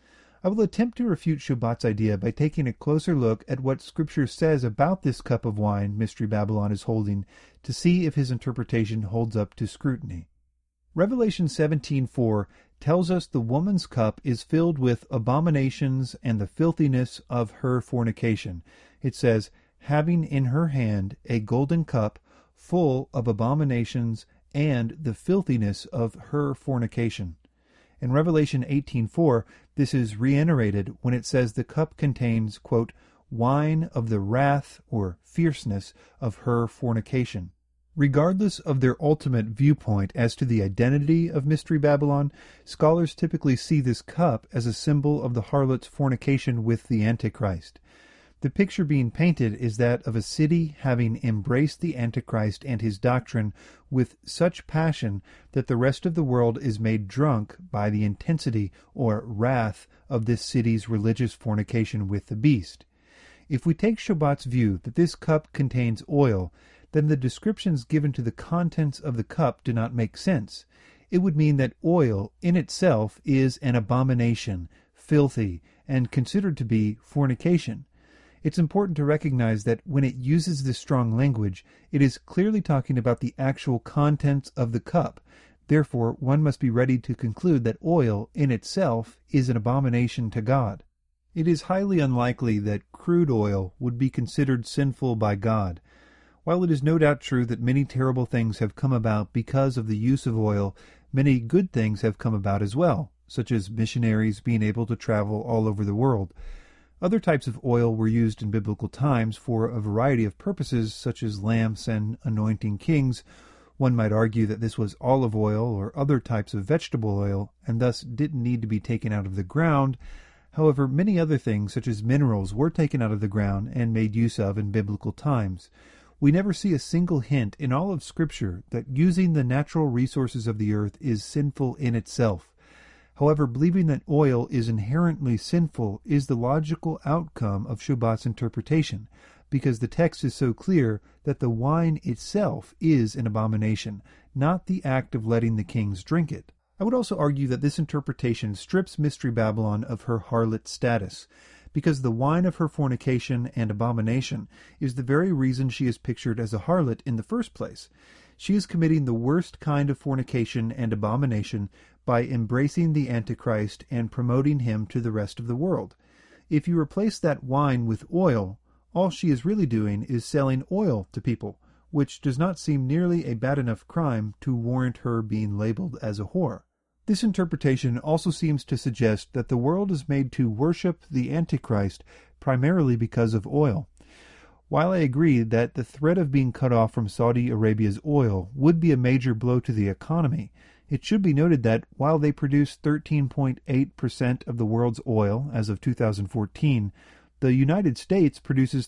I will attempt to refute Shobat's idea by taking a closer look at what Scripture says about this cup of wine Mystery Babylon is holding to see if his interpretation holds up to scrutiny. Revelation 17:4 tells us the woman's cup is filled with abominations and the filthiness of her fornication. It says, having in her hand a golden cup full of abominations and the filthiness of her fornication. In Revelation 18:4, this is reiterated when it says the cup contains, quote, wine of the wrath or fierceness of her fornication. Regardless of their ultimate viewpoint as to the identity of Mystery Babylon, scholars typically see this cup as a symbol of the harlot's fornication with the Antichrist. The picture being painted is that of a city having embraced the Antichrist and his doctrine with such passion that the rest of the world is made drunk by the intensity or wrath of this city's religious fornication with the beast. If we take Shobat's view that this cup contains oil, then the descriptions given to the contents of the cup do not make sense. It would mean that oil in itself is an abomination, filthy, and considered to be fornication. It's important to recognize that when it uses this strong language, it is clearly talking about the actual contents of the cup. Therefore, one must be ready to conclude that oil in itself is an abomination to God. It is highly unlikely that crude oil would be considered sinful by God. While it is no doubt true that many terrible things have come about because of the use of oil, many good things have come about as well, such as missionaries being able to travel all over the world. Other types of oil were used in biblical times for a variety of purposes, such as lamps and anointing kings. One might argue that this was olive oil or other types of vegetable oil, and thus didn't need to be taken out of the ground. However, many other things, such as minerals, were taken out of the ground and made use of in biblical times. We never see a single hint in all of Scripture that using the natural resources of the earth is sinful in itself. However, believing that oil is inherently sinful is the logical outcome of Shobat's interpretation. because the text is so clear that the wine itself is an abomination, not the act of letting the kings drink it. I would also argue that this interpretation strips Mystery Babylon of her harlot status, because the wine of her fornication and abomination is the very reason she is pictured as a harlot in the first place. She is committing the worst kind of fornication and abomination by embracing the Antichrist and promoting him to the rest of the world. If you replace that wine with oil, all she is really doing is selling oil to people, which does not seem nearly a bad enough crime to warrant her being labeled as a whore. This interpretation also seems to suggest that the world is made to worship the Antichrist primarily because of oil. While I agree that the threat of being cut off from Saudi Arabia's oil would be a major blow to the economy, it should be noted that while they produce 13.8% of the world's oil as of 2014, the United States produces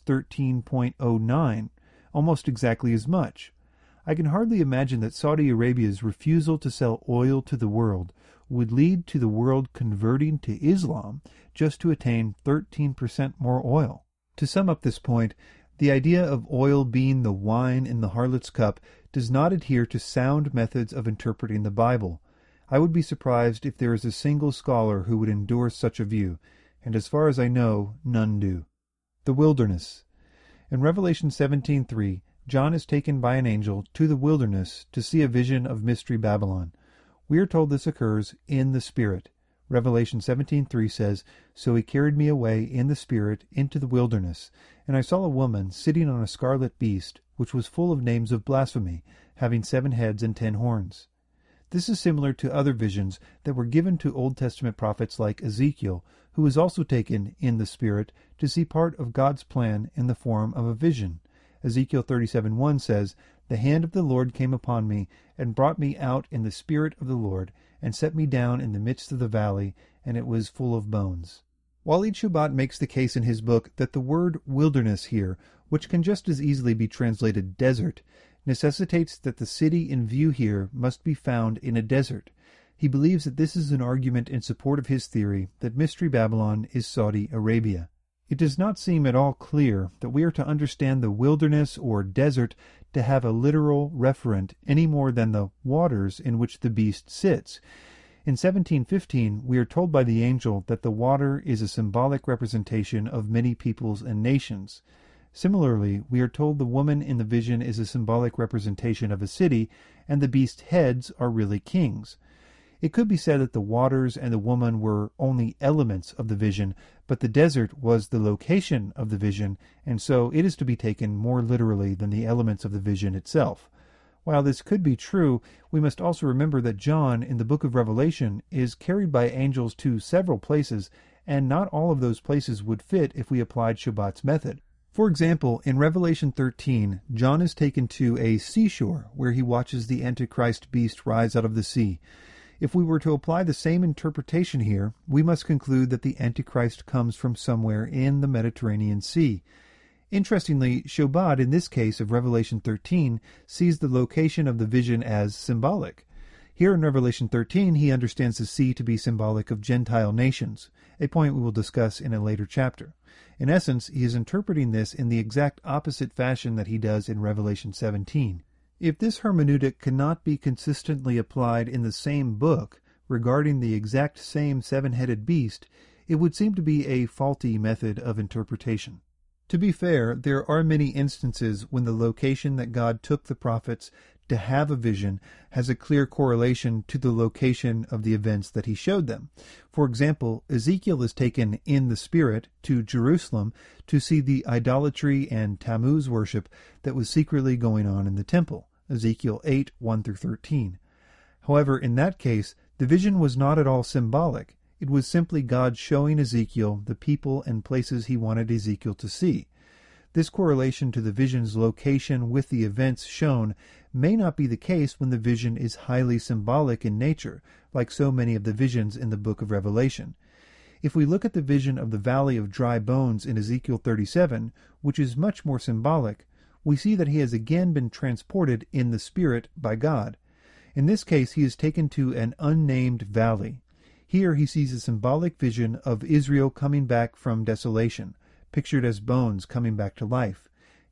13.09%, almost exactly as much. I can hardly imagine that Saudi Arabia's refusal to sell oil to the world would lead to the world converting to Islam just to attain 13% more oil. To sum up this point, the idea of oil being the wine in the harlot's cup does not adhere to sound methods of interpreting the Bible. I would be surprised if there is a single scholar who would endorse such a view, and as far as I know, none do. The wilderness. In Revelation 17:3, John is taken by an angel to the wilderness to see a vision of Mystery Babylon. We are told this occurs in the Spirit. Revelation 17:3 says, "So he carried me away in the Spirit into the wilderness, and I saw a woman sitting on a scarlet beast, which was full of names of blasphemy, having 7 heads and 10 horns." This is similar to other visions that were given to Old Testament prophets like Ezekiel, who was also taken in the Spirit to see part of God's plan in the form of a vision. Ezekiel 37:1 says, "The hand of the Lord came upon me, and brought me out in the Spirit of the Lord, and set me down in the midst of the valley, and it was full of bones." Walid Shoebat makes the case in his book that the word wilderness here, which can just as easily be translated desert, necessitates that the city in view here must be found in a desert. He believes that this is an argument in support of his theory that Mystery Babylon is Saudi Arabia. It does not seem at all clear that we are to understand the wilderness or desert to have a literal referent any more than the waters in which the beast sits. In 17:15, we are told by the angel that the water is a symbolic representation of many peoples and nations. Similarly, we are told the woman in the vision is a symbolic representation of a city, and the beast's heads are really kings. It could be said that the waters and the woman were only elements of the vision, but the desert was the location of the vision, and so it is to be taken more literally than the elements of the vision itself. While this could be true, we must also remember that John, in the book of Revelation, is carried by angels to several places, and not all of those places would fit if we applied Shoebat's method. For example, in Revelation 13, John is taken to a seashore where he watches the Antichrist beast rise out of the sea. If we were to apply the same interpretation here, we must conclude that the Antichrist comes from somewhere in the Mediterranean Sea. Interestingly, Shoebat, in this case of Revelation 13, sees the location of the vision as symbolic. Here in Revelation 13, he understands the sea to be symbolic of Gentile nations, a point we will discuss in a later chapter. In essence, he is interpreting this in the exact opposite fashion that he does in Revelation 17. If this hermeneutic cannot be consistently applied in the same book regarding the exact same 7-headed beast, it would seem to be a faulty method of interpretation. To be fair, there are many instances when the location that God took the prophets to have a vision has a clear correlation to the location of the events that he showed them. For example, Ezekiel is taken in the Spirit to Jerusalem to see the idolatry and Tammuz worship that was secretly going on in the temple, Ezekiel 8:1-13. However, in that case, the vision was not at all symbolic. It was simply God showing Ezekiel the people and places he wanted Ezekiel to see. This correlation to the vision's location with the events shown may not be the case when the vision is highly symbolic in nature, like so many of the visions in the book of Revelation. If we look at the vision of the Valley of Dry Bones in Ezekiel 37, which is much more symbolic, we see that he has again been transported in the Spirit by God. In this case, he is taken to an unnamed valley. Here he sees a symbolic vision of Israel coming back from desolation, pictured as bones coming back to life.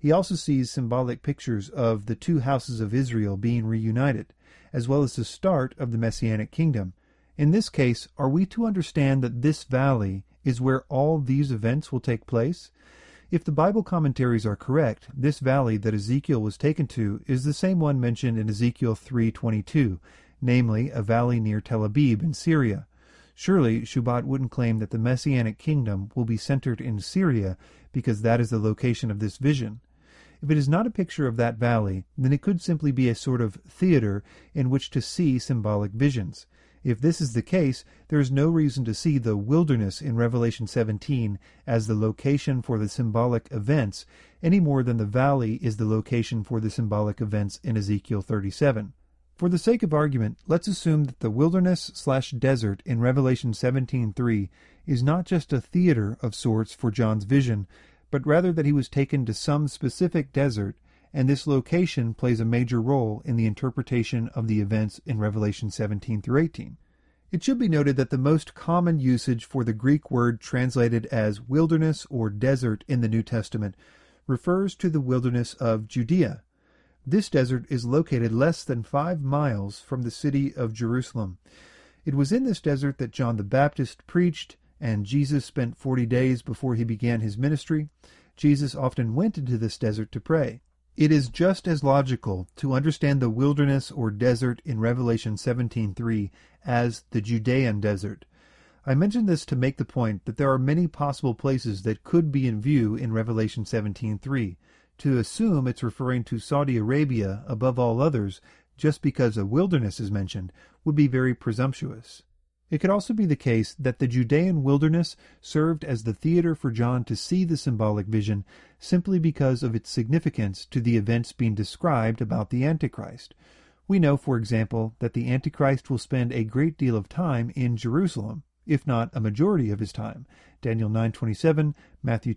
He also sees symbolic pictures of the two houses of Israel being reunited, as well as the start of the Messianic kingdom. In this case, are we to understand that this valley is where all these events will take place? If the Bible commentaries are correct, this valley that Ezekiel was taken to is the same one mentioned in Ezekiel 3:22, namely a valley near Tel Aviv in Syria. Surely Shubat wouldn't claim that the Messianic kingdom will be centered in Syria because that is the location of this vision. If it is not a picture of that valley, then it could simply be a sort of theater in which to see symbolic visions. If this is the case, there is no reason to see the wilderness in Revelation 17 as the location for the symbolic events, any more than the valley is the location for the symbolic events in Ezekiel 37. For the sake of argument, let's assume that the wilderness/desert in Revelation 17:3 is not just a theater of sorts for John's vision, but rather that he was taken to some specific desert, and this location plays a major role in the interpretation of the events in Revelation 17-18. It should be noted that the most common usage for the Greek word translated as wilderness or desert in the New Testament refers to the wilderness of Judea. This desert is located less than 5 miles from the city of Jerusalem. It was in this desert that John the Baptist preached, and Jesus spent 40 days before he began his ministry. Jesus often went into this desert to pray. It is just as logical to understand the wilderness or desert in Revelation 17:3 as the Judean desert. I mention this to make the point that there are many possible places that could be in view in Revelation 17:3. To assume it's referring to Saudi Arabia above all others just because a wilderness is mentioned would be very presumptuous. It could also be the case that the Judean wilderness served as the theater for John to see the symbolic vision simply because of its significance to the events being described about the Antichrist. We know, for example, that the Antichrist will spend a great deal of time in Jerusalem, if not a majority of his time. Daniel 9:27, Matthew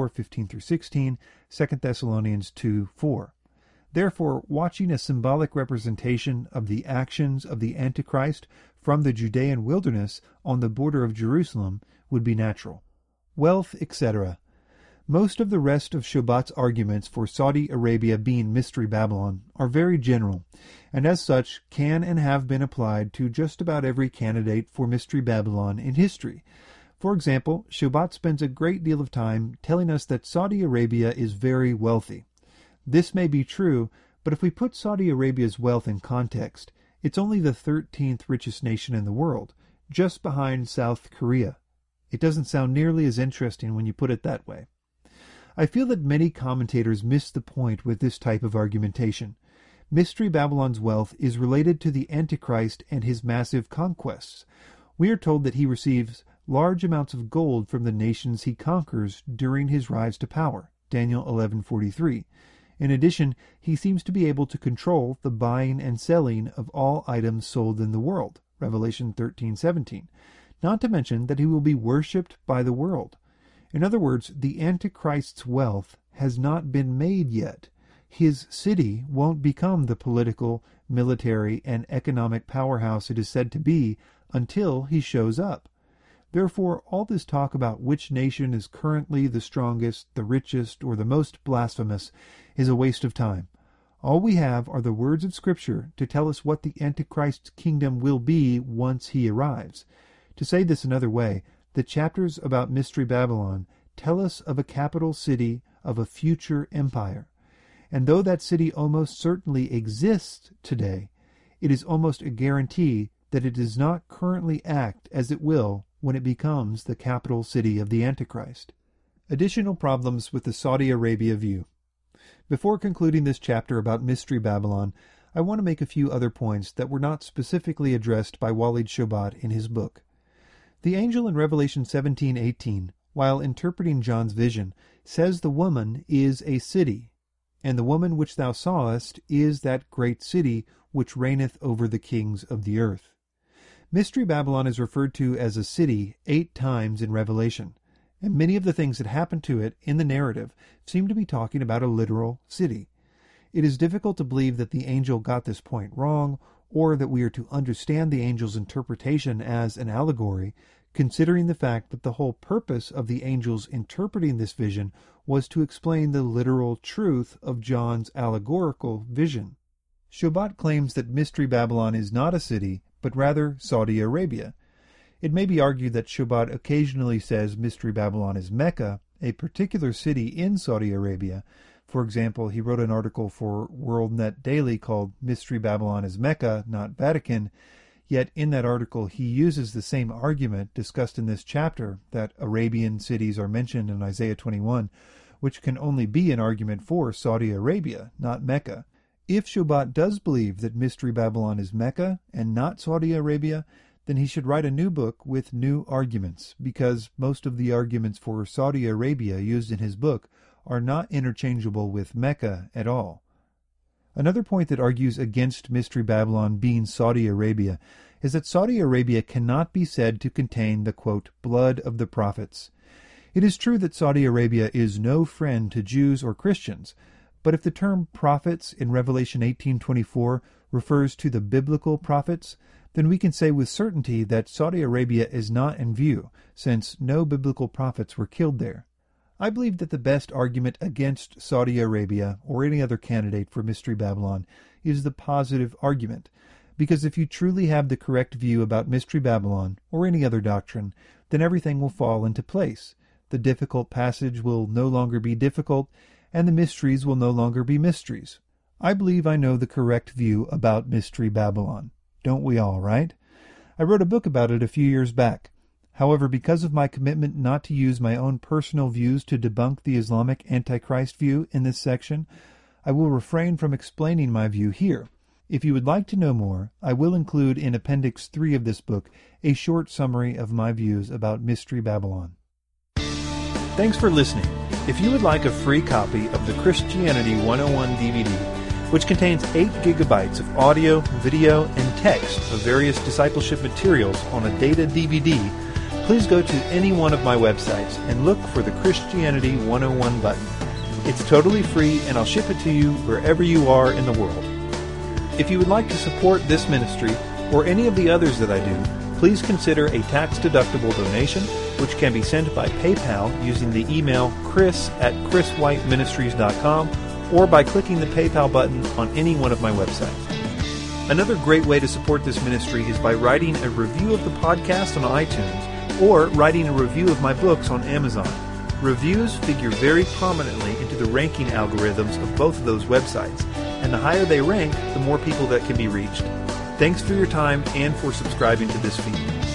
24:15-16, 2 Thessalonians 2:4. Therefore, watching a symbolic representation of the actions of the Antichrist from the Judean wilderness on the border of Jerusalem would be natural. Wealth, etc. Most of the rest of Shubat's arguments for Saudi Arabia being Mystery Babylon are very general, and as such can and have been applied to just about every candidate for Mystery Babylon in history. For example, Shubat spends a great deal of time telling us that Saudi Arabia is very wealthy. This may be true, but if we put Saudi Arabia's wealth in context, it's only the 13th richest nation in the world, just behind South Korea. It doesn't sound nearly as interesting when you put it that way. I feel that many commentators miss the point with this type of argumentation. Mystery Babylon's wealth is related to the Antichrist and his massive conquests. We are told that he receives large amounts of gold from the nations he conquers during his rise to power, Daniel 11:43. In addition, he seems to be able to control the buying and selling of all items sold in the world, Revelation 13:17, not to mention that he will be worshipped by the world. In other words, the Antichrist's wealth has not been made yet. His city won't become the political, military, and economic powerhouse it is said to be until he shows up. Therefore, all this talk about which nation is currently the strongest, the richest, or the most blasphemous is a waste of time. All we have are the words of Scripture to tell us what the Antichrist's kingdom will be once he arrives. To say this another way, the chapters about Mystery Babylon tell us of a capital city of a future empire. And though that city almost certainly exists today, it is almost a guarantee that it does not currently act as it will when it becomes the capital city of the Antichrist. Additional problems with the Saudi Arabia view. Before concluding this chapter about Mystery Babylon, I want to make a few other points that were not specifically addressed by Walid Shobat in his book. The angel in Revelation 17:18, while interpreting John's vision, says the woman is a city, and the woman which thou sawest is that great city which reigneth over the kings of the earth. Mystery Babylon is referred to as a city 8 times in Revelation, and many of the things that happen to it in the narrative seem to be talking about a literal city. It is difficult to believe that the angel got this point wrong, or that we are to understand the angel's interpretation as an allegory, considering the fact that the whole purpose of the angels interpreting this vision was to explain the literal truth of John's allegorical vision. Shobat claims that Mystery Babylon is not a city, but rather Saudi Arabia. It may be argued that Shobat occasionally says Mystery Babylon is Mecca, a particular city in Saudi Arabia. For example, he wrote an article for WorldNet Daily called Mystery Babylon is Mecca, not Vatican, yet in that article he uses the same argument discussed in this chapter, that Arabian cities are mentioned in Isaiah 21, which can only be an argument for Saudi Arabia, not Mecca. If Shobat does believe that Mystery Babylon is Mecca and not Saudi Arabia, then he should write a new book with new arguments, because most of the arguments for Saudi Arabia used in his book are not interchangeable with Mecca at all. Another point that argues against Mystery Babylon being Saudi Arabia is that Saudi Arabia cannot be said to contain the, quote, blood of the prophets. It is true that Saudi Arabia is no friend to Jews or Christians, but if the term prophets in Revelation 18:24 refers to the biblical prophets, then we can say with certainty that Saudi Arabia is not in view, since no biblical prophets were killed there. I believe that the best argument against Saudi Arabia or any other candidate for Mystery Babylon is the positive argument, because if you truly have the correct view about Mystery Babylon or any other doctrine, then everything will fall into place. The difficult passage will no longer be difficult, and the mysteries will no longer be mysteries. I believe I know the correct view about Mystery Babylon. Don't we all, right? I wrote a book about it a few years back. However, because of my commitment not to use my own personal views to debunk the Islamic Antichrist view in this section, I will refrain from explaining my view here. If you would like to know more, I will include in Appendix 3 of this book a short summary of my views about Mystery Babylon. Thanks for listening. If you would like a free copy of the Christianity 101 DVD, which contains 8 gigabytes of audio, video, and text of various discipleship materials on a data DVD, please go to any one of my websites and look for the Christianity 101 button. It's totally free, and I'll ship it to you wherever you are in the world. If you would like to support this ministry or any of the others that I do, please consider a tax-deductible donation, which can be sent by PayPal using the email chris@chriswhiteministries.com or by clicking the PayPal button on any one of my websites. Another great way to support this ministry is by writing a review of the podcast on iTunes or writing a review of my books on Amazon. Reviews figure very prominently into the ranking algorithms of both of those websites, and the higher they rank, the more people that can be reached. Thanks for your time and for subscribing to this feed.